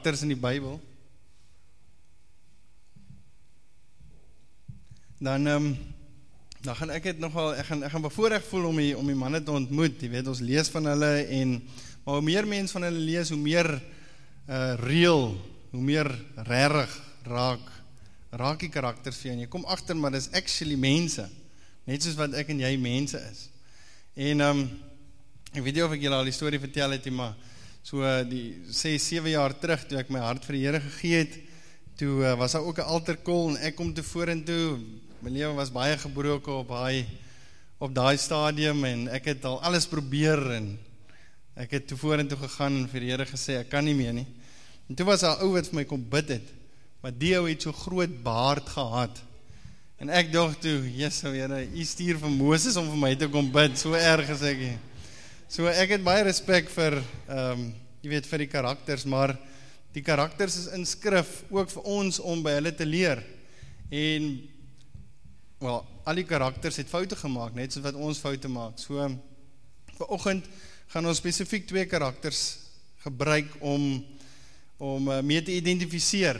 karakters in die Bybel, dan gaan ek het nogal, ek gaan bevoorreg voel om die manne te ontmoet. Jy weet, ons lees van hulle, maar hoe meer mense van hulle lees, hoe meer real, hoe meer rarig raak die karakters vir jou, en jy kom agter, maar dis actually mense, net soos wat ek en jy mense is. En ek weet nie of ek julle al die storie vertel het, maar so 7 jaar terug, toe ek my hart vir die Here gegee het, toe was daar ook 'n altarcall, en ek kom toe vorentoe, my lewe was baie gebroken op daai stadium, en ek het al alles probeer, en ek het toe vorentoe gegaan, en vir die Here gesê, ek kan nie meer nie. En toe was daar ou wat vir my kom bid het, maar die ou het so groot baard gehad, en ek dacht toe, Jesu Here, U stuur vir Moses om vir my te kom bid, so erg is ek hier. So ek het baie respek vir, jy weet, vir die karakters, maar die karakters is in skrif ook vir ons om by hulle te leer. En, al die karakters het foute gemaak, net soos wat ons foute maak. So, vanoggend gaan ons spesifiek 2 karakters gebruik om mee te identifiseer.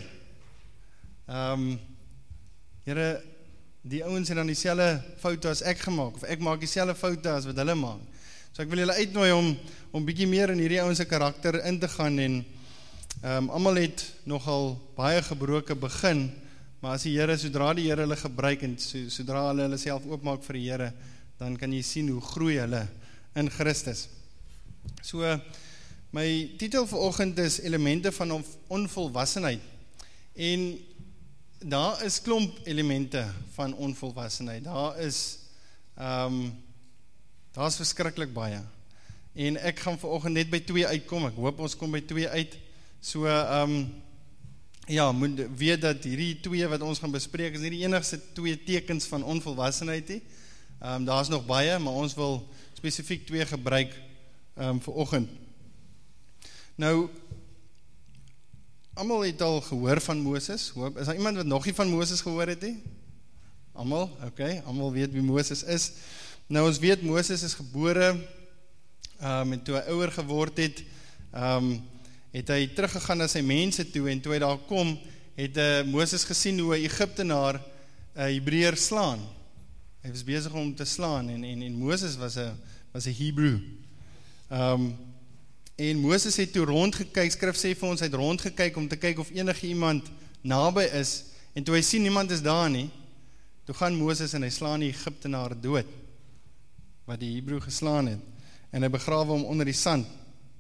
Here, die ouens het dan dieselfde foute as ek gemaak, of ek maak dieselfde foute as wat hulle maak. So ek wil julle uitnooi om bietjie meer in hierdie ouens se karakter in te gaan, en almal het nogal baie gebroken begin, maar as die Here, sodra die Here hulle gebruik, en sodra hulle self oopmaak vir die Here, dan kan jy sien hoe groei hulle in Christus. So, my titel vanoggend is Elemente van onvolwassenheid, en daar is klomp elemente van onvolwassenheid, daar is verskriklik baie, en ek gaan vanoggend net by 2 uitkom, ek hoop ons kom by 2 uit, so moet weet dat hierdie 2 wat ons gaan bespreek, is nie die enigste 2 tekens van onvolwassenheid nie, daar is nog baie, maar ons wil spesifiek 2 gebruik vanoggend. Nou, almal het al gehoor van Moses, is daar iemand wat nog nie van Moses gehoor het nie? Almal, okay, almal weet wie Moses is. Nou ons weet Moses is gebore, en toe hy ouer geword het, het hy teruggegaan na sy mense toe, en toe hy daar kom, het Moses gesien hoe 'n Egiptenaar 'n Hebreër slaan. Hy was besig om te slaan, en Moses was 'n Hebrew. En Moses het toe rondgekyk, skrif sê vir ons, hy het rondgekyk om te kyk of enige iemand naby is, en toe hy sien niemand is daar nie, toe gaan Moses en hy slaan die Egiptenaar dood, wat die Hebrew geslaan het, en hy begrawe hom onder die sand.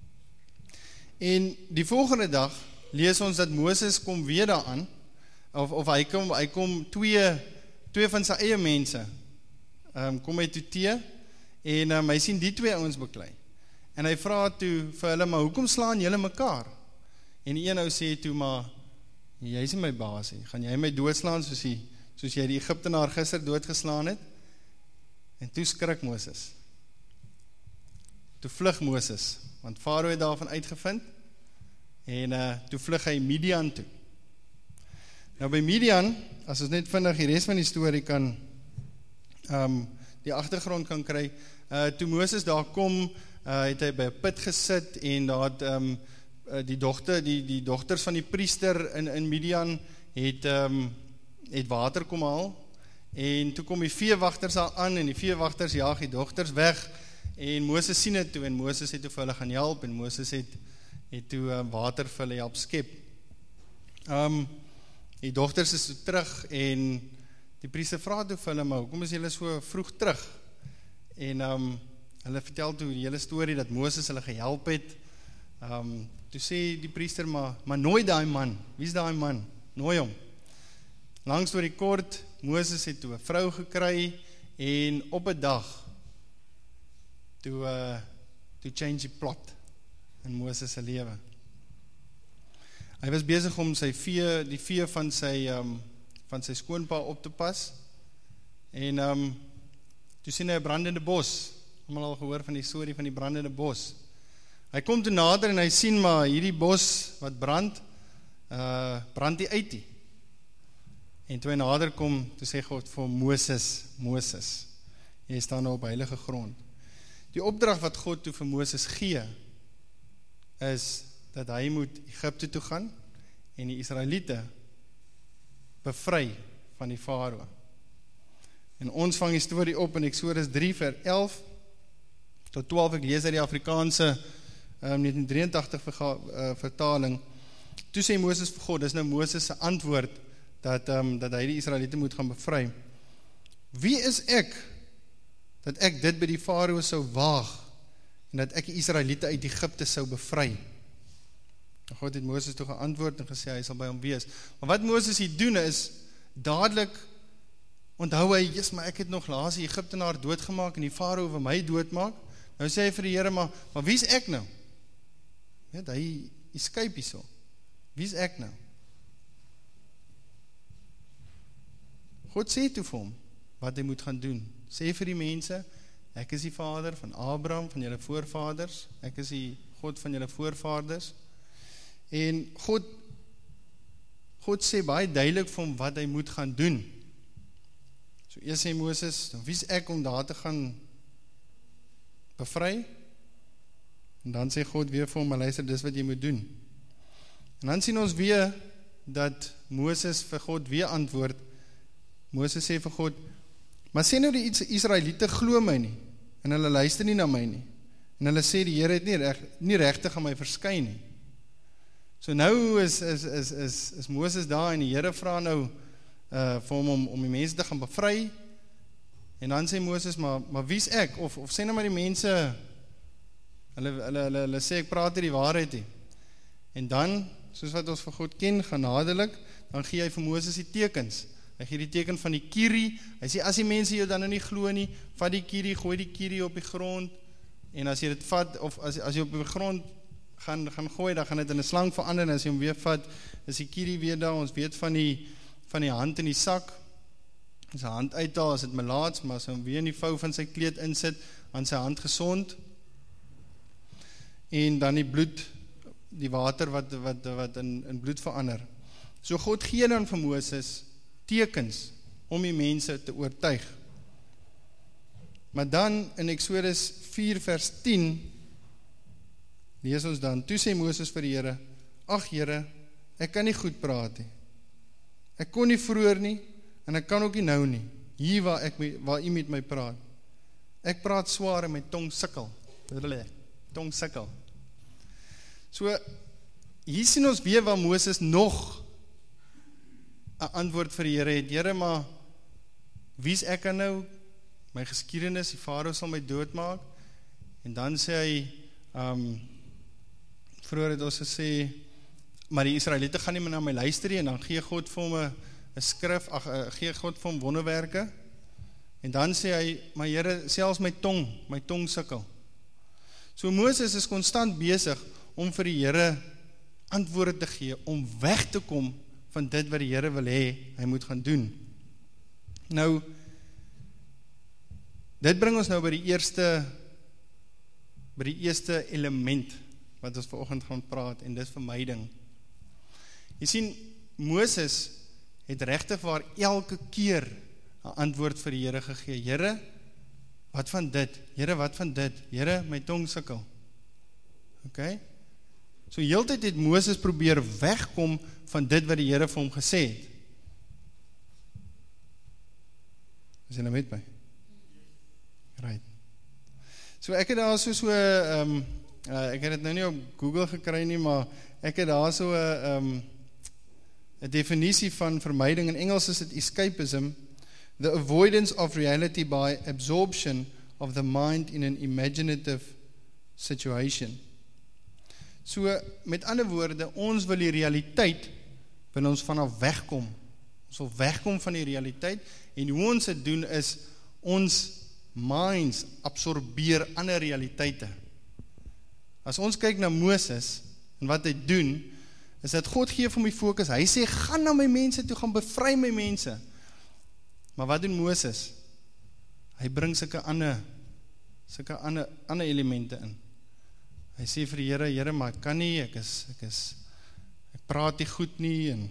En die volgende dag lees ons dat Moses kom weer daaraan, of hy kom twee van sy eie mense, kom hy toe tee, en hy sien die 2 ouens beklei. En hy vra toe vir hulle, maar hoekom slaan julle mekaar? En die een ou sê toe, maar jy is nie my baas nie, gaan jy my doodslaan soos jy die Egiptenaar gister doodgeslaan het? En toe skrik Moses. Toe vlug Moses, want Farao het daarvan uitgevind, en toe vlug hy Midian toe. Nou by Midian, as ons net vinnig die res van die storie kan, die agtergrond kan kry, toe Moses daar kom, het hy by 'n put gesit, en daar het die dogters van die priester in Midian het water kom haal, en toe kom die veewagters daar aan, en die veewagters jaag die dogters weg, en Moses sien het toe, en Moses het toe vir hulle gaan help, en Moses het toe water vir hulle help skep. Die dogters is toe terug, en die priester vra toe vir hulle, maar hoekom is julle so vroeg terug? En hulle vertel toe die hele storie, dat Moses hulle gehelp het. Toe sê die priester, maar nooi daai man, wie is daai man? Nooi hom. Lang storie kort, Moses het toe 'n vrou gekry, en op 'n dag, toe change die plot in Moses se lewe. Hy was besig om die vee van sy skoonpa op te pas, en toe sien hy 'n brandende bos. Almal al gehoor van die storie van die brandende bos. Hy kom toe nader en hy sien maar hierdie bos wat brand nie uit nie. En toe hy nader kom, toe sê God vir Moses, jy staan nou op heilige grond. Die opdrag wat God toe vir Moses gee, is dat hy moet Egipte toe gaan en die Israeliete bevry van die Farao. En ons vang die storie op in Exodus 3 vers 11 tot 12, ek lees uit die Afrikaanse 1983 vertaling. Toe sê Moses vir God, dis nou Moses se antwoord, dat hy die Israeliete moet gaan bevry. Wie is ek, dat ek dit by die Farao sou waag, en dat ek die Israeliete uit Egipte sou bevry? En God het Moses toe geantwoord en gesê, hy sal by hom wees. Maar wat Moses hier doen is, dadelik onthou hy, maar ek het nog laas die Egiptenaar doodgemaak, en die Farao vir my doodmaak. Nou sê hy vir die Here, maar wie is ek nou? Weet, hy escape hierso. Wie is ek nou? God sê toe vir hom, wat hy moet gaan doen. Sê vir die mense, ek is die vader van Abraham, van julle voorvaders, ek is die God van julle voorvaders, en God sê baie duidelik vir hom, wat hy moet gaan doen. So eers sê Moses, wie is ek om daar te gaan bevry? En dan sê God weer vir hom, maar luister, dis wat jy moet doen. En dan sien ons weer, dat Moses vir God weer antwoord. Moses sê vir God, maar sê nou die Israeliete glo my nie, en hulle luister nie na my nie, en hulle sê die Here het nie regtig aan my verskyn nie. So nou is Moses daar, en die Here vra nou vir hom om die mense te gaan bevry, en dan sê Moses, maar wie is ek? Of sê nou maar die mense, hulle sê ek praat die waarheid nie. En dan, soos wat ons vir God ken, genadelik, dan gee hy vir Moses die tekens. Hy gee die teken van die kierie, hy sê, as die mense jou dan nou nie glo nie, vat die kierie, gooi die kierie op die grond, en as jy dit vat, of as jy op die grond gaan gooi, dan gaan dit in 'n slang verander, en as jy hom weer vat, is die kierie weer daar, ons weet van die hand in die sak, as sy hand uithaal, as dit melaats, maar as hy hom weer in die vou van sy kleed insit, aan sy hand gesond, en dan die bloed, die water wat in bloed verander. So God gee dan vir Moses tekens om die mense te oortuig. Maar dan in Exodus 4 vers 10 lees ons dan, toe sê Moses vir die Here, ag Here, ek kan nie goed praat nie. Ek kon nie vroeër nie, en ek kan ook nie nou nie, hier waar u met my praat. Ek praat swaar en my tong sukkel. Tong sukkel. So, hier sien ons weer waar Moses nog 'n antwoord vir die Here het. Here, maar wie is ek dan nou? My geskiedenis, die Farao sal my doodmaak. En dan sê hy, vroeër het ons gesê, maar die Israeliete gaan nie meer na my luister nie, en dan gee God vir hom 'n skrif, gee God vir hom wonderwerke. En dan sê hy, maar Here, selfs my tong sukkel. So Moses is konstant besig om vir die Here antwoorde te gee, om weg te kom van dit wat die Here wil hê, hy moet gaan doen. Nou, dit bring ons nou by die eerste element, wat ons vanoggend gaan praat, en dis vermyding. Jy sien, Moses het regtig waar elke keer 'n antwoord vir die Here gegee. Here, wat van dit? Here, wat van dit? Here, my tong sukkel. Okay? So heeltyd het Moses probeer wegkom van dit wat die Here vir hom gesê het. Is jy nou met my? Right. So ek het daar so ek het dit nou nie op Google gekry nie, maar ek het daar so 'n definisie van vermyding. In Engels is dit escapism, the avoidance of reality by absorption of the mind in an imaginative situation. So, met ander woorde, ons wil die realiteit, wil ons vanaf wegkom. Ons wil wegkom van die realiteit, en hoe ons dit doen is, ons minds absorbeer ander realiteite. As ons kyk na Moses, en wat hy doen, is dat God gee vir my fokus, hy sê, gaan na my mense toe, gaan bevry my mense. Maar wat doen Moses? Hy bring sulke ander elemente in. Hy sê vir die Here, Here, maar ek kan nie, ek praat nie goed nie, en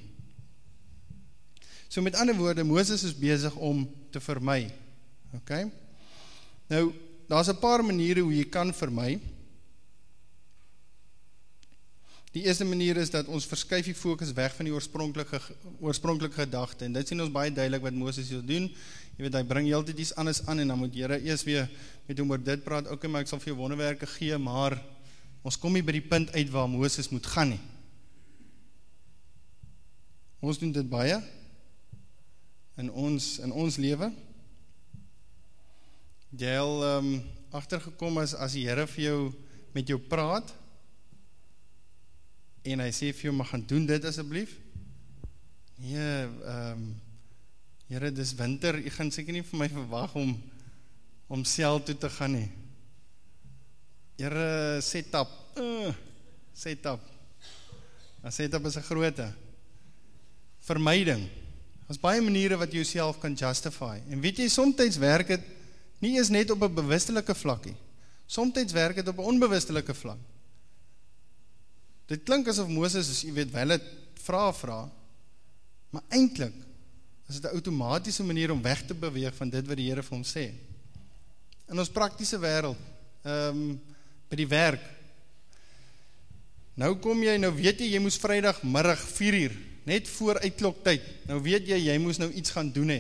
so met ander woorde, Moses is besig om te vermy. Okay? Nou, daar's 'n paar maniere hoe jy kan vermy. Die eerste manier is dat ons verskuif die fokus weg van die oorspronklike gedagte, en dit sien ons baie duidelik wat Moses hier doen. Jy weet, hy bring heeltyd iets anders aan, en dan moet Here eers weer met hom oor dit praat, okay, maar ek sal vir jou wonderwerke gee, maar ons kom nie by die punt uit waar Moses moet gaan nie. Ons doen dit baie in ons lewe. Jy al agtergekom as die Here vir jou met jou praat, en hy sê vir jou, maar gaan doen dit asseblief. Nee, Here, dis winter, jy gaan seker nie vir my verwag om sel toe te gaan nie. Here, set-up. Set-up. Set-up is 'n groote. Vermyding. Daar's baie maniere wat jy jouself kan justify. En weet jy, soms werk dit nie eens net op 'n bewustelike vlak nie. Soms werk dit op 'n onbewustelike vlak. Dit klink asof Moses, jy weet, wel het vra, maar eintlik is dit 'n outomatiese manier om weg te beweeg van dit wat die Here vir hom sê. In ons praktiese wêreld, by die werk. Nou weet jy moes Vrydagmiddag 4:00, net voor uitkloktyd. Nou weet jy moes nou iets gaan doen het.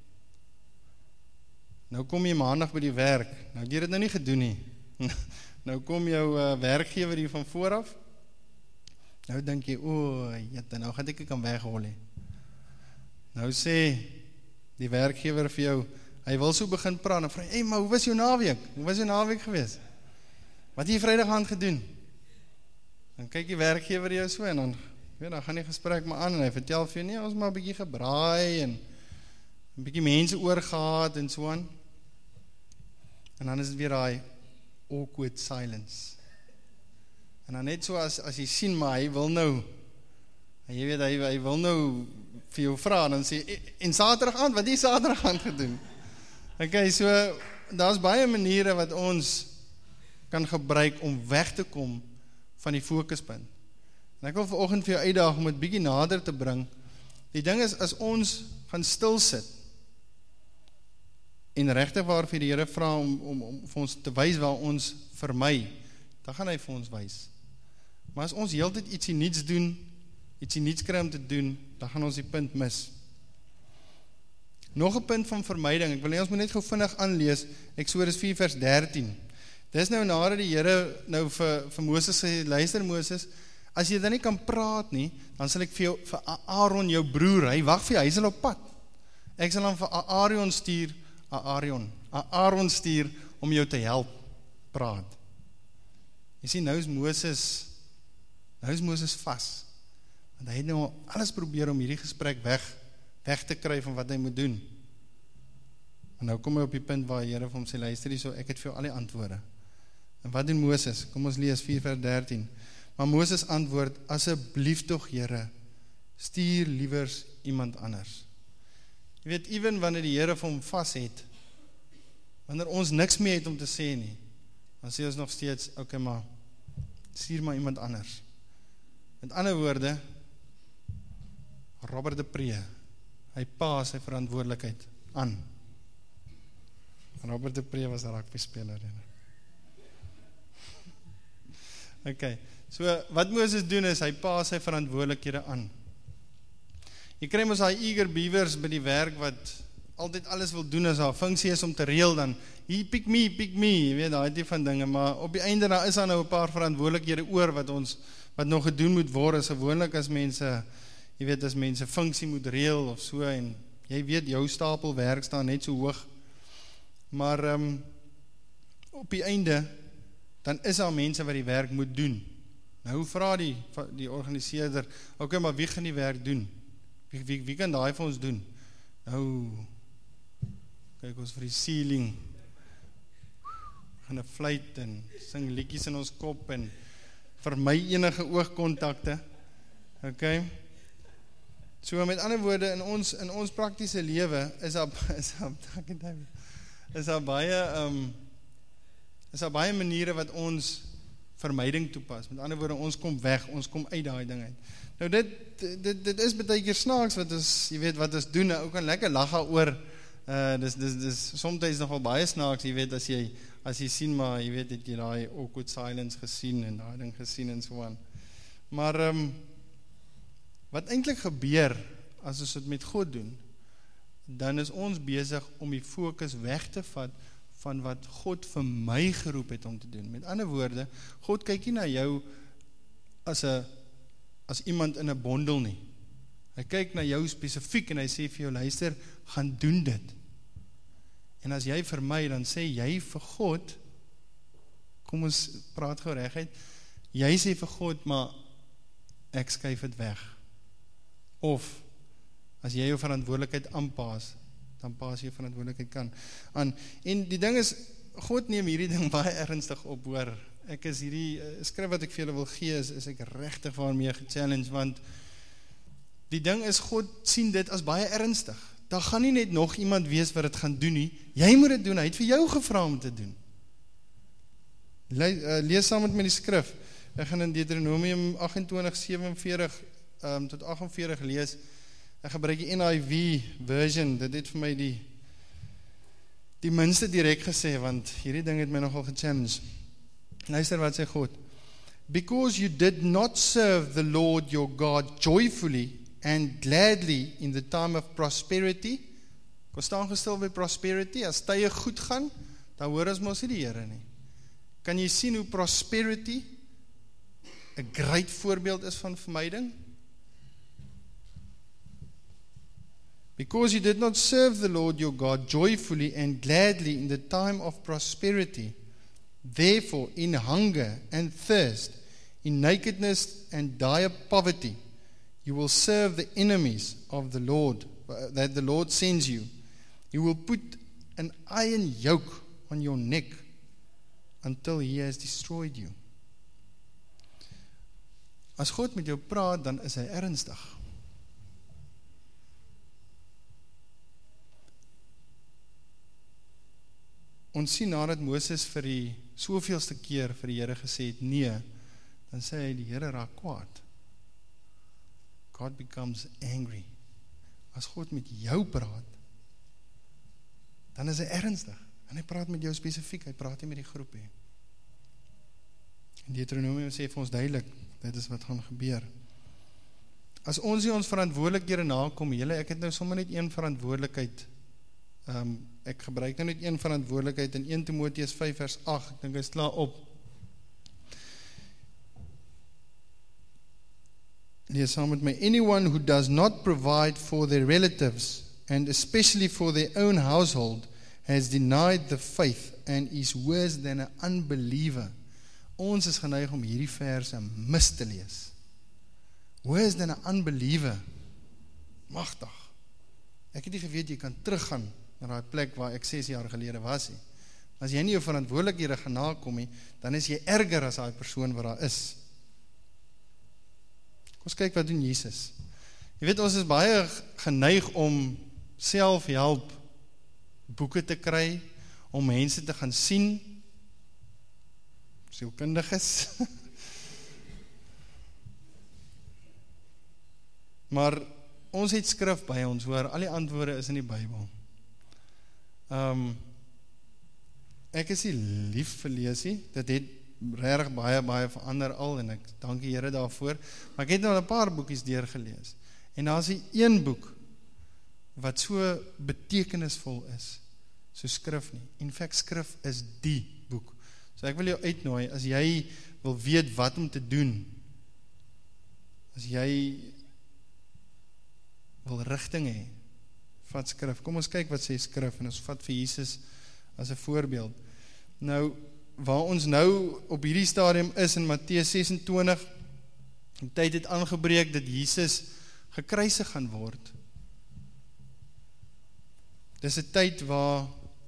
Nou kom jy Maandag by die werk. Nou het jy dit nou nie gedoen nie. Nou kom jou werkgewer hier van vooraf. Nou dink jy, jette, nou gaan ek kan weghol nie. Nou sê die werkgewer vir jou, hy wil so begin praat, en vra, hey, maar hoe was jou naweek? Hoe was jou naweek gewees? Wat het jy Vrydag aand gedoen? Dan kyk die werkgewer jou so, en dan gaan die gesprek maar aan, en hy vertel vir jou, nee, ons maar 'n bietjie gebraai, en 'n bietjie mense oorgehad, en so aan. En dan is dit weer daai awkward silence. En dan net so as jy sien, maar hy wil nou, jy weet, hy wil nou vir jou vra, en dan sê, en Saterdag aand, wat het jy Saterdag aand gedoen? Okay, so, daar's baie maniere wat ons kan gebruik om weg te kom van die fokuspunt. En ek wil vanoggend vir jou uitdaag om dit bietjie nader te bring. Die ding is, as ons gaan stil sit, en regtig waar vir die Here vra om vir ons te wys waar ons vermy, dan gaan hy vir ons wys. Maar as ons heeltyd ietsie niets doen, ietsie niets kry om te doen, dan gaan ons die punt mis. Nog 'n punt van vermyding, ek wil net, ons moet net gou vinnig aanlees, Eksodus 4 vers 13. Dis nou nadat die Here nou vir Moses sê, luister Moses, as jy dan nie kan praat nie, dan sal ek vir Aaron, jou broer, hy wag vir jou, hy sal op pad. Ek sal hom vir Aaron stuur om jou te help praat. Jy sien, nou is Moses vas. Want hy het nou alles probeer om hierdie gesprek weg te kry van wat hy moet doen. En nou kom hy op die punt waar die Here vir hom sê, luister hierso, ek het vir jou al die antwoorde. En wat doen Moses? Kom ons lees 4 vers 13. Maar Moses antwoord, asseblief tog Here, stuur liewers iemand anders. Jy weet, ewen wanneer die Here vir hom vas het, wanneer ons niks meer het om te sê nie, dan sê ons nog steeds, okay, maar stuur maar iemand anders. Met ander woorde, Robert de Pre, hy pa sy verantwoordelikheid aan. Robert de Pre was 'n rugbyspeler. Okay, so wat Moses doen is, hy pa sy verantwoordelikhede aan. Jy kry mos daai eager beavers by die werk wat altyd alles wil doen as haar funksie is om te reël, dan hier pick me, jy weet, daai tipe van dinge, maar op die einde daar is daar nou 'n paar verantwoordelikhede oor wat nog gedoen moet word, as gewoonlik as mense, jy weet, as mense funksie moet reël of so, en jy weet, jou stapel werk staan net so hoog, maar op die einde, dan is daar mense wat die werk moet doen. Nou vra die organiseerder, okay, maar wie gaan die werk doen? Wie kan daai vir ons doen? Nou, kyk ons vir die ceiling, gaan 'n fluit en sing liedjies in ons kop en vermy enige oogkontakte. Okay? So met ander woorde, in ons praktiese lewe is daar baie maniere wat ons vermyding toepas. Met ander woorde, ons kom weg, ons kom uit daai ding uit. Nou dit is baie keer snaaks wat ons, jy weet, wat ons doen, ook kan lekker lag daaroor. Dis soms nogal baie snaaks, jy weet, as jy sien, maar jy weet, het jy daai awkward silence gesien en daai ding gesien en so aan. Maar wat eintlik gebeur as ons dit met God doen, dan is ons besig om die fokus weg te vat van wat God vir my geroep het om te doen. Met ander woorde, God kyk nie na jou as iemand in 'n bondel nie. Hy kyk na jou spesifiek en hy sê vir jou, luister, gaan doen dit. En as jy vir my, dan sê jy vir God, kom ons praat gou reguit, jy sê vir God, maar ek skuif dit weg. Of, as jy jou verantwoordelikheid aanpas, dan pas jy verantwoordelikheid aan. En die ding is, God neem hierdie ding baie ernstig op, hoor. Ek is hierdie skrif wat ek vir julle wil gee, is ek regtig waarmee gechallenge, want die ding is, God sien dit as baie ernstig. Daar gaan nie net nog iemand wees wat dit gaan doen nie, jy moet dit doen, hy het vir jou gevra om te doen. Lees saam met my die skrif, ek gaan in Deuteronomium 28:47 tot 48 lees, ek gebruik die NIV version, dit het vir my die minste direk gesê, want hierdie ding het my nogal gechallenge. Luister wat sê God, because you did not serve the Lord your God joyfully and gladly in the time of prosperity, ek staan gestil by prosperity, as tye goed gaan, dan hoor ons mos nie die Here nie. Kan jy sien hoe prosperity 'n great voorbeeld is van vermyding? Because you did not serve the Lord your God joyfully and gladly in the time of prosperity, therefore in hunger and thirst, in nakedness and dire poverty, you will serve the enemies of the Lord, that the Lord sends you. You will put an iron yoke on your neck until he has destroyed you. As God met jou praat, dan is hy ernstig. Ons sien nadat Moses vir die soveelste keer vir die Here gesê het, nee, dan sê hy, die Here raak kwaad. God becomes angry. As God met jou praat, dan is hy ernstig. En hy praat met jou spesifiek, hy praat nie met die groep nie. En Deuteronomium sê vir ons duidelik, dit is wat gaan gebeur. As ons nie ons verantwoordelikhede nakom, ek het nou sommer net een verantwoordelikheid, ek gebruik nou net een verantwoordelikheid in 1 Timoteus 5 vers 8, ek dink hy is klaar op. Lees saam met my, anyone who does not provide for their relatives, and especially for their own household, has denied the faith and is worse than an unbeliever. Ons is geneig om hierdie verse mis te lees. Worse than an unbeliever. Magtig. Ek het nie geweet jy kan teruggaan na daai plek waar ek 6 jaar gelede was nie. As jy nie jou verantwoordelikhede gaan nakom nie, dan is jy erger as daai persoon wat daar is. Kom ons kyk wat doen Jesus. Jy weet, ons is baie geneig om selfhelp boeke te kry, om mense te gaan sien, sielkundiges. Maar ons het skrif by ons, hoor, al die antwoorde is in die Bybel. Ek is nie lief vir lees nie, dit het regtig baie verander al, en ek dank die Here daarvoor, maar ek het nou 'n paar boekies deurgelees, en daar is die een boek, wat so betekenisvol is, so skrif nie. In fact, skrif is die boek. So ek wil jou uitnooi, as jy wil weet wat om te doen, as jy wil rigting hê, vat skrif. Kom ons kyk wat sê skrif, en ons vat vir Jesus as 'n voorbeeld. Nou, waar ons nou op hierdie stadium is in Matteus 26, die tyd het aangebreek dat Jesus gekruisig gaan word. Dis 'n tyd waar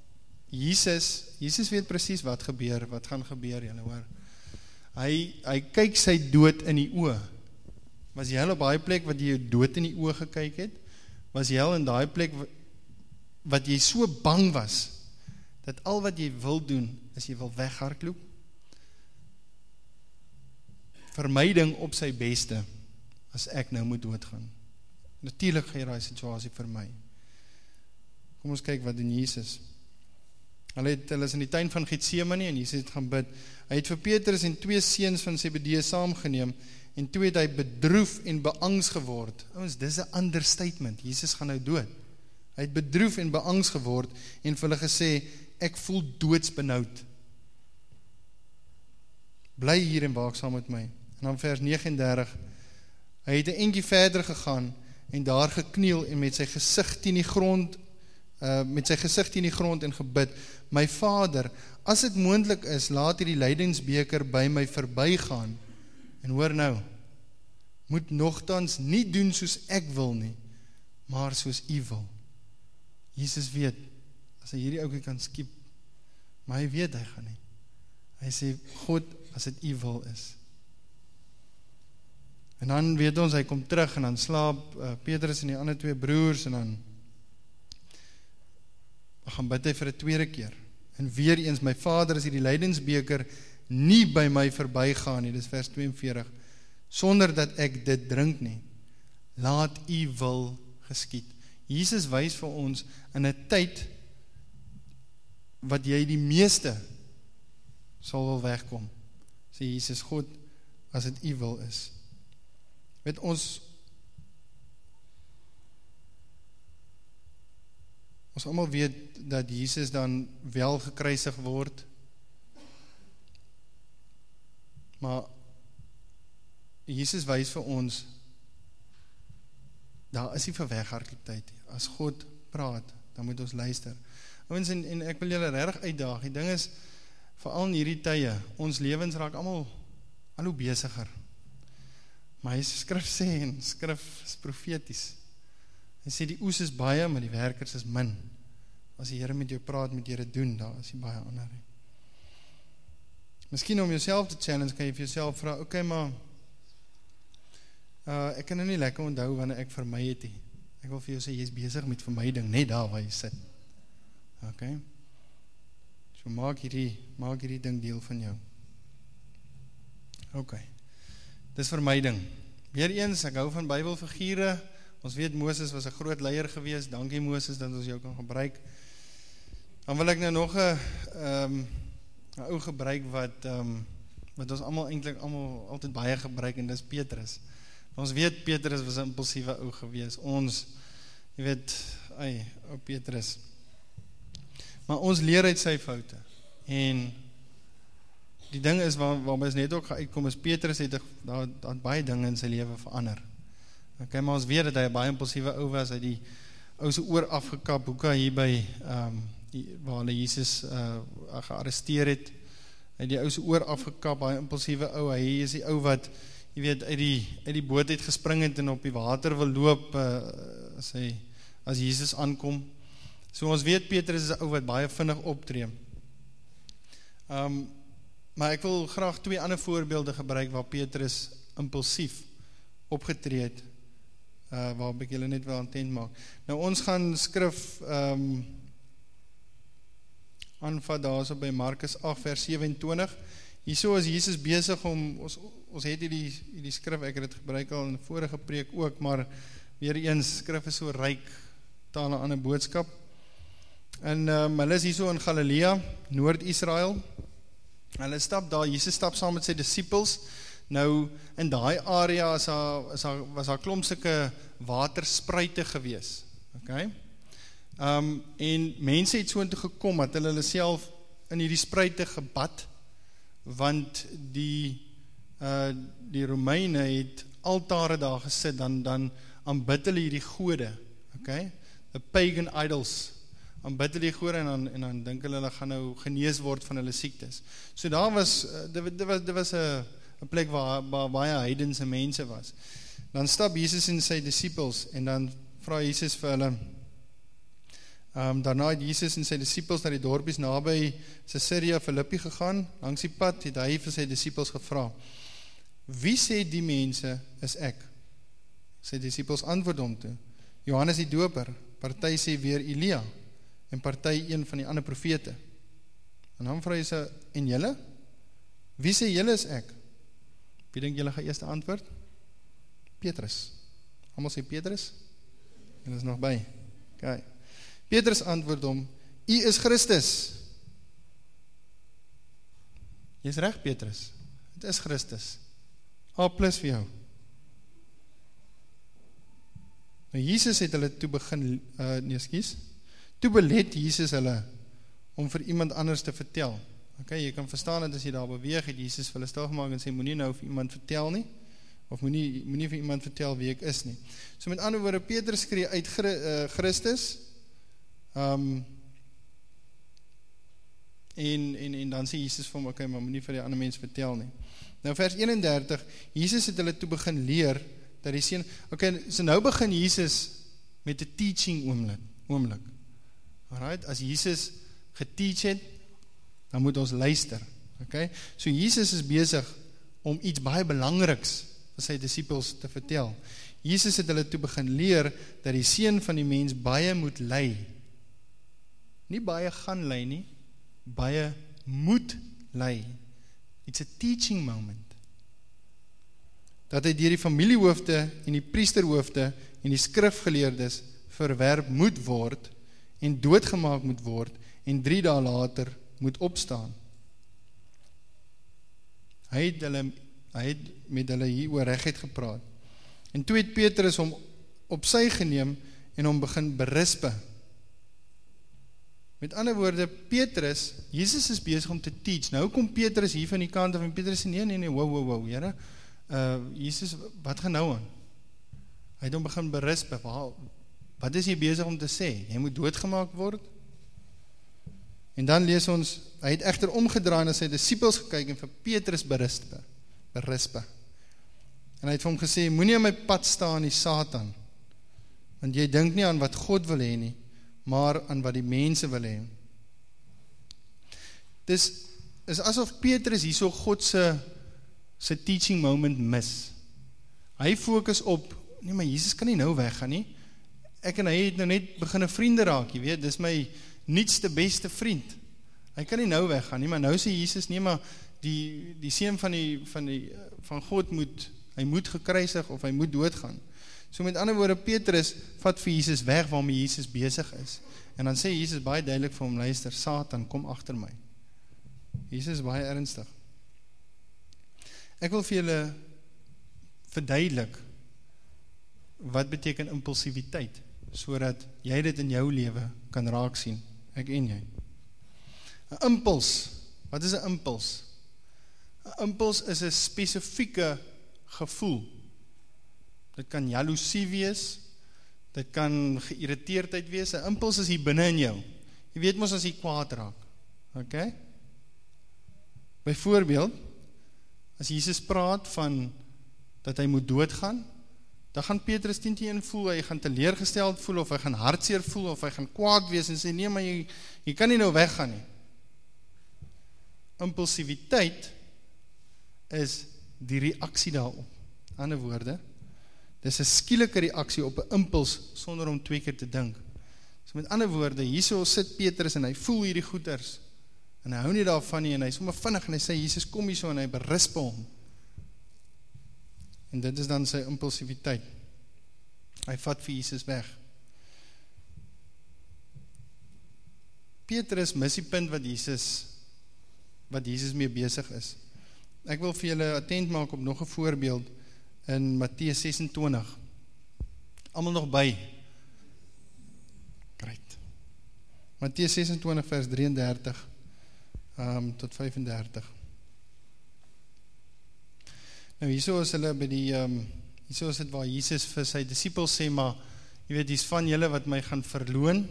Jesus weet presies wat gaan gebeur, julle hoor. Hy kyk sy dood in die oë. Was jy al op daai plek wat jy jou dood in die oë gekyk het? Was jy al in daai plek wat jy so bang was, dat al wat jy wil doen, is jy wil weghardloop? Vermyding op sy beste, as ek nou moet doodgaan. Natuurlik gaan jy daai situasie vermy. Kom ons kyk wat doen Jesus. Hulle is in die tuin van Getsemane en Jesus het gaan bid. Hy het vir Petrus en 2 seuns van Zebedeus saamgeneem en toe het hy bedroef en beangs geword. Ouens, dis 'n understatement. Jesus gaan nou dood. Hy het bedroef en beangs geword en vir hulle gesê, ek voel doodsbenoud. Bly hier en waak saam met my. En dan vers 39, hy het 'n entjie verder gegaan en daar gekniel en met sy gesig teen die grond en gebid, my Vader, as dit moontlik is, laat hierdie lydingsbeker by my verbygaan. En hoor nou, moet nogtans nie doen soos ek wil nie, maar soos u wil. Jesus weet, as hy hierdie ouetjie kan skiep, maar hy weet hy gaan nie. Hy sê, God, as dit u wil is. En dan weet ons, hy kom terug en dan slaap Petrus en die ander twee broers en dan gaan bid hy vir 'n tweede keer. En weer eens, my Vader, as hierdie lydingsbeker nie by my verbygaan nie, dis vers 42, sonder dat ek dit drink nie, laat u wil geskied. Jesus wys vir ons in 'n tyd wat jy die meeste sal wel wegkom. Sê Jesus, God, as dit u wil is. Weet ons almal weet dat Jesus dan wel gekruisig word, maar Jesus wys vir ons, daar is nie vir weghardlooptyd. As God praat, dan moet ons luister. Ouens, en ek wil julle regtig uitdaag, die ding is, veral in hierdie tye, ons lewens raak almal al hoe besiger. Maar hy skrif sê, en skrif is profeties. Hy sê die oes is baie, maar die werkers is min. As die Here met jou praat, moet jy dit doen, daar is die baie ander. Miskien om jouself te challenge, kan jy vir jouself vra, okay, maar ek kan nou nie lekker onthou wanneer ek vermy het nie. Ek wil vir jou sê, jy is besig met vermyding, net daar waar jy sit. Okay? So maak hierdie ding deel van jou. Okay. Dis vermyding. Weereens, ek hou van Bybelfigure. Ons weet Moses was 'n groot leier gewees. Dankie Moses dat ons jou kan gebruik. Dan wil ek nou nog 'n ou gebruik wat ons almal altyd baie gebruik, en dis Petrus. Ons weet Petrus was 'n impulsiewe ou gewees. Jy weet, ou Petrus. Maar ons leer uit sy foute. En die ding is waarby ons net ook uitkom is Petrus het baie dinge in sy lewe verander. Okay, maar ons weet dat hy 'n baie impulsiewe ou was, hy die ou se oor afgekap, hoe kan hier by waar hulle Jesus gearresteer het, hy die ou se oor afgekap, baie impulsiewe ou, hy is die ou wat, jy weet, uit die boot het gespring het en op die water wil loop, as Jesus aankom. So ons weet Petrus is 'n ou wat baie vinnig optree. Maar ek wil graag 2 ander voorbeelde gebruik waar Petrus impulsief opgetree het, waarop ek julle net wel attent maak. Nou ons gaan skrif aanvat daarso by Markus 8 vers 27. Hierso is Jesus besig om, ons het hierdie skrif, ek het dit gebruik al in die vorige preek ook, maar weer eens, skrif is so ryk, taal 'n ander boodskap. En hulle is hierso in Galilea, Noord-Israel. Hulle stap daar, Jesus stap saam met sy disippels. Nou, in daai area was daar klomp sulke waterspruite gewees. Okay? En mense het so intoe gekom, dat hulle self in hierdie spruite gebad, want die Romeine het altare daar gesit, dan aanbid hulle hierdie gode, okay? The pagan idols, aanbid hulle die gode, en dan dink hulle gaan nou genees word van hulle siektes. So daar was, dit was 'n plek waar baie heidense mense was. Dan stap Jesus en sy disippels, en dan vra Jesus vir hulle, daarna het Jesus en sy disippels na die dorpies naby Caesarea Philippi gegaan. Langs die pad het hy vir sy disippels gevra, wie sê die mense is ek? Sy disippels antwoord hom toe, Johannes die Doper, party sê weer Elia, en party een van die ander profete. En dan vra hy sê, en julle? Wie sê julle is ek? Wie dink julle gaan eerste antwoord? Petrus. Almal sê Petrus? En is nog by. Okay. Petrus antwoord hom, U is Christus. Jy is reg, Petrus. Het is Christus. A+ vir jou. Nou Jesus het hulle toe begin, toe belet Jesus hulle om vir iemand anders te vertel. Okay, jy kan verstaan dat as jy daar beweeg, het Jesus vir hulle stil gemaak en sê, moenie nou vir iemand vertel nie, of moenie vir iemand vertel wie ek is nie. So met ander woorde, Petrus skree uit Christus, en dan sê Jesus vir hom, okay, maar moenie vir die ander mens vertel nie. Nou vers 31, Jesus het hulle toe begin leer, dat die seun, okay, so nou begin Jesus met 'n teaching oomblik. Alright, as Jesus geteach het, dan moet ons luister. Okay? So Jesus is besig om iets baie belangriks vir sy disippels te vertel. Jesus het hulle toe begin leer dat die seun van die mens baie moet ly. Nie baie gaan ly nie, baie moet ly. It's a teaching moment. Dat hy deur die familiehoofde en die priesterhoofde en die skrifgeleerdes verwerp moet word en doodgemaak moet word en 3 dae later moet opstaan. Hy het met hulle hier oor regheid gepraat. En toe het Petrus hom op sy geneem en hom begin berispe. Met ander woorde, Petrus, Jesus is besig om te teach. Nou kom Petrus hier van die kant af en Petrus sê, nee, wow, Here, Jesus, wat gaan nou aan? Hy het hom begin berispe. Wat is hy besig om te sê? Hy moet doodgemaak word? En dan lees ons, hy het egter omgedraai en sy disippels gekyk en vir Petrus berispe. En hy het vir hom gesê, moenie aan my pad staan die Satan, want jy dink nie aan wat God wil hê nie, maar aan wat die mense wil hê. Dis is asof Petrus hierso God se teaching moment mis. Hy fokus op, nee, maar Jesus kan nie nou weggaan nie. Ek en hy het nou net begin 'n vriende raak, jy weet, dis my nuutste beste vriend. Hy kan nie nou weggaan nie, maar nou sê Jesus, nee, maar die seun van God moet gekruisig of hy moet doodgaan. So met ander woorde, Petrus vat vir Jesus weg waarmee Jesus besig is. En dan sê Jesus baie duidelik vir hom, luister, Satan, kom agter my. Jesus is baie ernstig. Ek wil vir julle verduidelik wat beteken impulsiwiteit, sodat jy dit in jou lewe kan raak sien, ek en jy. 'n Impuls, wat is 'n impuls? 'n Impuls is 'n spesifieke gevoel. Dit kan jaloesie wees, dit kan geïrriteerdheid wees, 'n impuls is hier binne in jou. Jy weet mos as jy kwaad raak, okay? Byvoorbeeld, as Jesus praat van dat hy moet doodgaan, dan gaan Petrus 10:1 voel, hy gaan teleurgesteld voel, of hy gaan hartseer voel, of hy gaan kwaad wees, en sê, nee, maar jy kan nie nou weggaan nie. Impulsiwiteit is die reaksie daarop. Ander woorde, dis 'n skielike reaksie op 'n impuls, sonder om 2 keer te dink. So met ander woorde, hierso sit Petrus, en hy voel hierdie goeters, en hy hou nie daarvan nie, en hy is sommer vinnig, en hy sê, Jesus kom hierso, en hy berisp hom. En dit is dan sy impulsiwiteit. Hy vat vir Jesus weg. Petrus mis die punt wat Jesus mee besig is. Ek wil vir julle attent maak op nog 'n voorbeeld in Matteus 26. Almal nog by? Great. Matteus 26 vers 33 tot 35. Nou hierso is hulle by hierso is dit waar Jesus vir sy disippels sê, maar jy weet, hier's van julle wat my gaan verloon.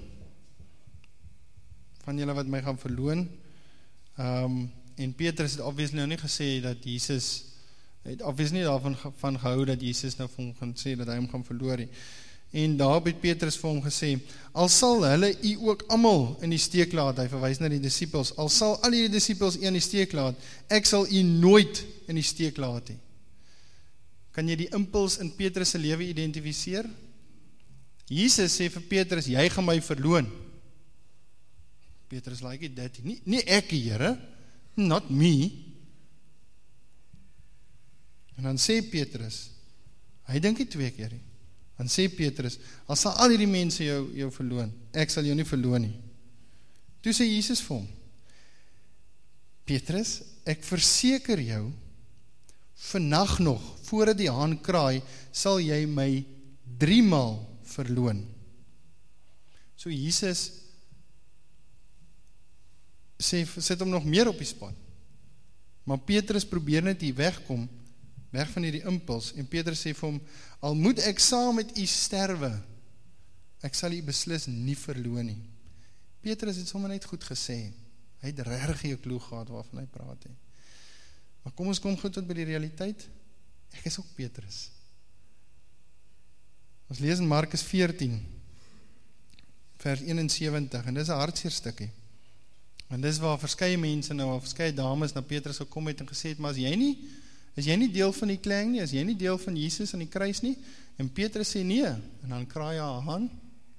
En Petrus het obviously nou nie gesê dat Jesus, het obviously nie daarvan gehou dat Jesus nou vir hom gaan sê dat hy hom gaan verloor nie. En daar het Petrus vir hom gesê, al sal hulle u ook almal in die steek laat, hy verwys na die disippels, al sal al die disippels u in die steek laat, ek sal u nooit in die steek laat nie. Kan jy die impuls in Petrus se lewe identifiseer? Jesus sê vir Petrus, jy gaan my verloon. Petrus like dit, nie ek, Here, not me. En dan sê Petrus, hy dink nie 2 keer nie. Dan sê Petrus, al sal al hierdie mense jou verloon, ek sal jou nie verloon nie. Toe sê Jesus vir hom, Petrus, ek verseker jou, vandag nog, voordat die haan kraai, sal jy my 3 maal verloon. So Jesus sit hom nog meer op die spot. Maar Petrus probeer net hier wegkom, weg van hierdie impuls, en Petrus sê vir hom, al moet ek saam met u sterwe, ek sal u beslis nie verloon nie. Petrus het sommer net goed gesê, hy het regtig nie 'n klou gehad waarvan hy praat het. Maar kom ons kom goed tot by die realiteit, ek is ook Petrus. Ons lees in Markus 14, vers 71, en dis 'n hartseer stukkie. En dis waar verskeie mense nou, verskeie dames na Petrus gekom het en gesê het, maar is jy nie deel van die klang nie, is jy nie deel van Jesus aan die kruis nie? En Petrus sê nee, en dan kraai hy haar haan,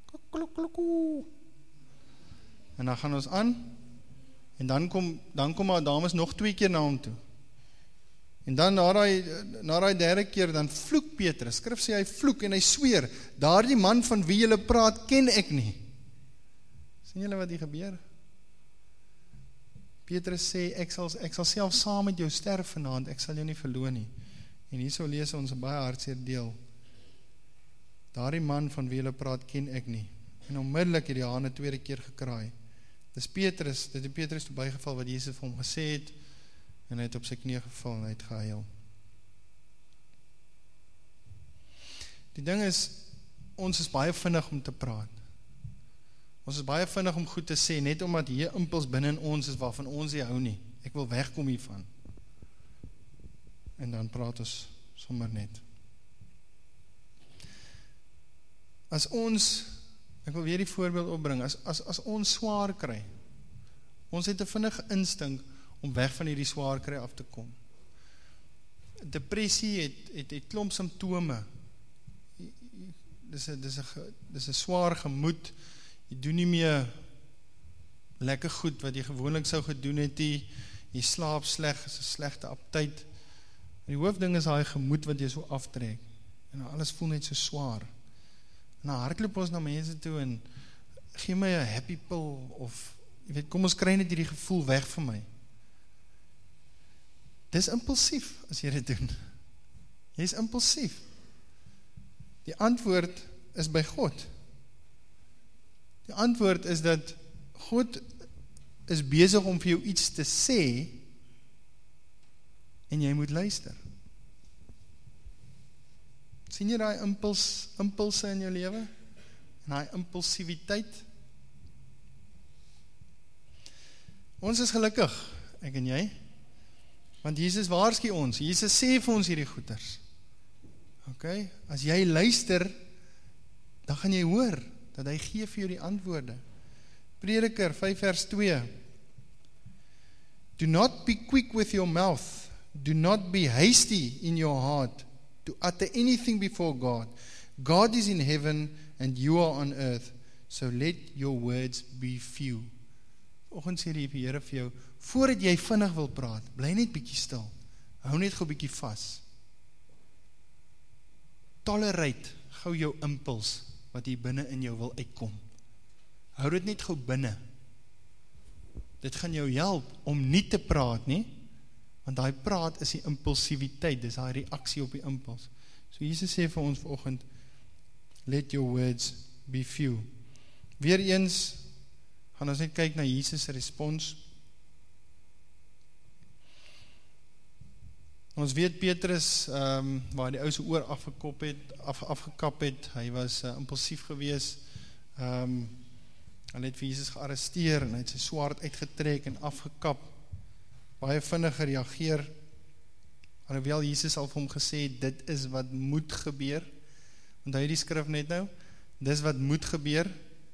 en dan gaan ons aan, en dan kom haar dames nog 2 keer na hom toe. En dan na die 3de keer, dan vloek Petrus, skrif sê hy vloek en hy sweer, daardie man van wie julle praat, ken ek nie. Sien julle wat hier gebeur? Petrus sê, ek sal self saam met jou sterf vanaand, ek sal jou nie verloon nie. En hierso lees ons 'n baie hartseer deel. Daardie man van wie julle praat, ken ek nie. En onmiddellik het die haan 'n 2de keer gekraai. Dit het Petrus toe bygeval wat Jesus vir hom gesê het, en hy het op sy knie geval en hy het gehuil. Die ding is, ons is baie vinnig om te praat. Ons is baie vinnig om goed te sê, net omdat hier impuls binne in ons is, waarvan ons nie hou nie. Ek wil wegkom hiervan. En dan praat ons sommer net. As ons, ek wil weer die voorbeeld opbring, as ons swaar kry, ons het 'n vinnige instink om weg van hierdie swaar kry af te kom. Depressie het klomp simptome. Dis 'n swaar gemoed, jy doen nie meer lekker goed wat jy gewoonlik sou gedoen het, jy slaap sleg, is 'n slegte aptyt. Die hoofding is daai gemoed wat jy so aftrek, en alles voel net so swaar. En dan hardloop ons na mense toe en gee my 'n happy pill, of jy weet, kom ons kry net hierdie gevoel weg van my. Dis impulsief as jy dit doen. Jy is impulsief. Die antwoord is by God. Die antwoord is dat God is besig om vir jou iets te sê en jy moet luister. Sien jy daai impulse in jou lewe? En daai impulsiwiteit? Ons is gelukkig, ek en jy, want Jesus waarsku ons, Jesus sê vir ons hierdie goeters. Okay? As jy luister, dan gaan jy hoor, dat hy gee vir jou die antwoorde. Prediker 5 vers 2. Do not be quick with your mouth, do not be hasty in your heart, to utter anything before God. God is in heaven and you are on earth, so let your words be few. Vanoggend sê die Here vir jou, voordat jy vinnig wil praat, bly net bietjie stil. Hou net gou bietjie vas. Tolerate gou jou impuls wat hier binne in jou wil uitkom. Hou dit net gou binne. Dit gaan jou help om nie te praat nie, want daai praat is die impulsiwiteit, dis daai reaksie op die impuls. So Jesus sê vir ons vanoggend, let your words be few. Weereens gaan ons net kyk na Jesus se respons. Ons weet Petrus, waar die ou se oor afgekap het, hy was impulsief gewees, hy het vir Jesus gearresteer, en hy het sy swaard uitgetrek en afgekap, baie vinnig gereageer, alhoewel Jesus al vir hom gesê, dit is wat moet gebeur, want hy die skrif net nou, dis wat moet gebeur.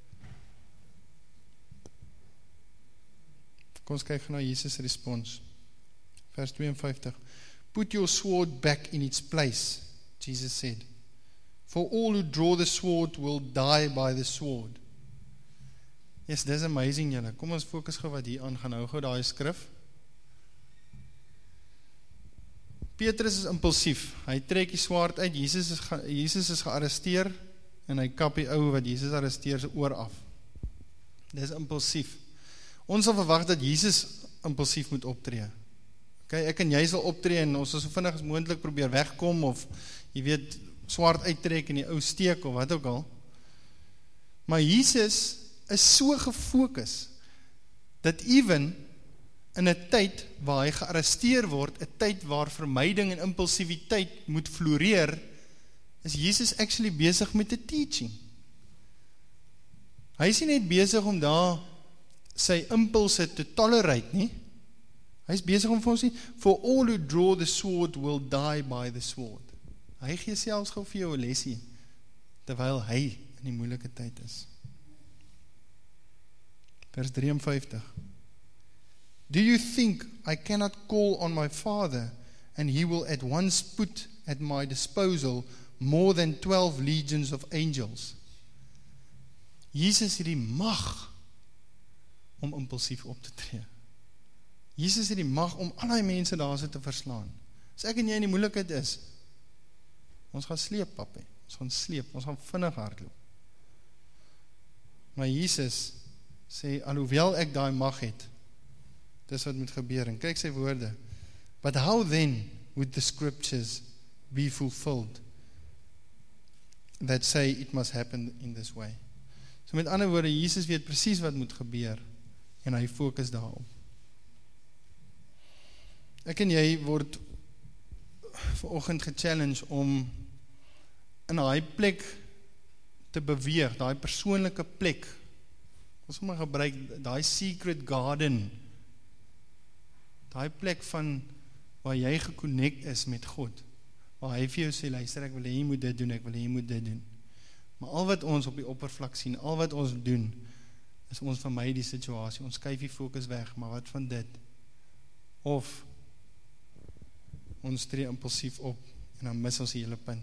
Kom ons kyk na Jesus se respons, vers 52, put your sword back in its place, Jesus said, for all who draw the sword will die by the sword. Yes, dis amazing julle, kom ons fokus gou wat hier aan gaan hou gou daai skrif. Petrus is impulsief, hy trek die swaard uit, Jesus is gearresteer, en hy kap die ou wat Jesus arresteer sy oor af. Dis impulsief. Ons sal verwag dat Jesus impulsief moet optree. Okay, ek en jy sal optree en ons sal so vinnig as moontlik probeer wegkom of jy weet, swaard uittrek in die ou steek of wat ook al. Maar Jesus is so gefokus dat even in 'n tyd waar hy gearresteer word, 'n tyd waar vermyding en impulsiwiteit moet floreer, is Jesus actually besig met 'n teaching. Hy is nie net besig om daar sy impulse te tolerate nie. Hy is besig om vir ons sê, for all who draw the sword will die by the sword. Hy gee selfs gou vir jou 'n lesie, terwyl hy in die moeilike tyd is. Vers 53. Do you think I cannot call on my Father, and he will at once put at my disposal more than 12 legions of angels? Jesus het die mag om impulsief op te tree. Jesus het die mag om al die mense daar so te verslaan. As ek en jy in die moeilikheid is, ons gaan sleep, papie. Ons gaan sleep, ons gaan vinnig hardloop. Maar Jesus sê, alhoewel ek daai mag het, dis wat moet gebeur, en kyk sy woorde, but how then would the scriptures be fulfilled that say it must happen in this way? So met ander woorde, Jesus weet presies wat moet gebeur, en hy fokus daarop. Ek en jy word vanoggend gechallenge om in daai plek te beweeg, daai persoonlike plek, ons moet gebruik, daai secret garden, daai plek van waar jy geconnect is met God, waar hy vir jou sê, luister, ek wil hê jy moet dit doen, ek wil hê jy moet dit doen. Maar al wat ons op die oppervlak sien, al wat ons doen, is ons vermy die situasie, ons skuif die fokus weg, maar wat van dit? Of ons tree impulsief op, en dan mis ons die hele punt.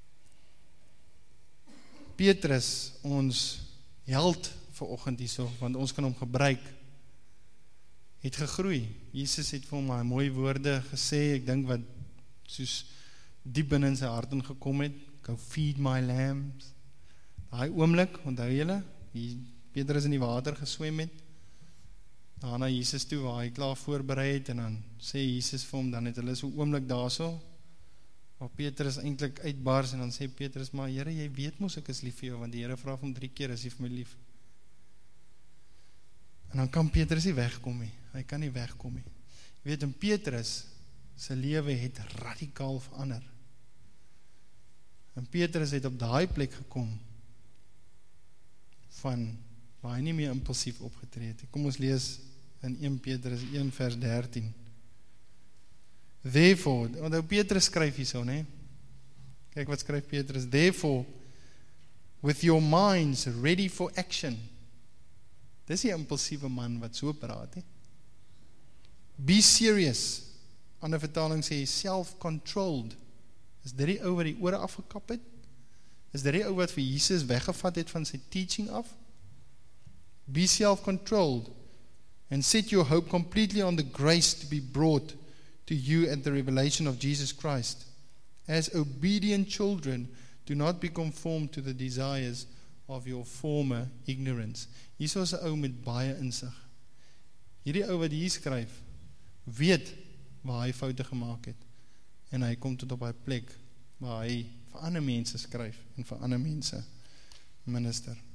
Petrus, ons held vanoggend hierso, want ons kan hom gebruik, het gegroei. Jesus het vir hom my mooi woorde gesê, ek dink wat soos diep binne in sy hart ingekom het, go feed my lambs. Daai oomblik, onthou julle, Petrus in die water geswem het, daarna Jesus toe, waar hy klaar voorberei het, en dan sê Jesus vir hom, dan het hulle so oomblik daarso, waar Petrus eintlik uitbars, en dan sê Petrus, maar Here, jy weet mos ek is lief vir jou, want die Here vra hom 3 keer, is hy vir my lief? En dan kan Petrus nie wegkom nie, hy kan nie wegkom nie. Jy weet, en Petrus, sy lewe het radikaal verander. En Petrus het op daai plek gekom, van waar hy nie meer impulsief opgetree het. Kom ons lees in 1 Petrus 1 vers 13. Therefore, want Petrus skryf hier so, ne? Kyk wat skryf Petrus. Therefore, with your minds ready for action. Dis die impulsiewe man wat so praat, he. Be serious. Ander vertaling sê self-controlled. Is dit die ou wat die ore afgekap het? Is dit die ou wat vir Jesus weggevat het van sy teaching af? Be self-controlled and set your hope completely on the grace to be brought to you at the revelation of Jesus Christ. As obedient children, do not be conformed to the desires of your former ignorance. Hier is 'n ou met baie insig. Hierdie ou wat hier skryf, weet waar hy foute gemaak het. En hy kom tot op hy plek waar hy vir ander mense skryf en vir ander mense minister.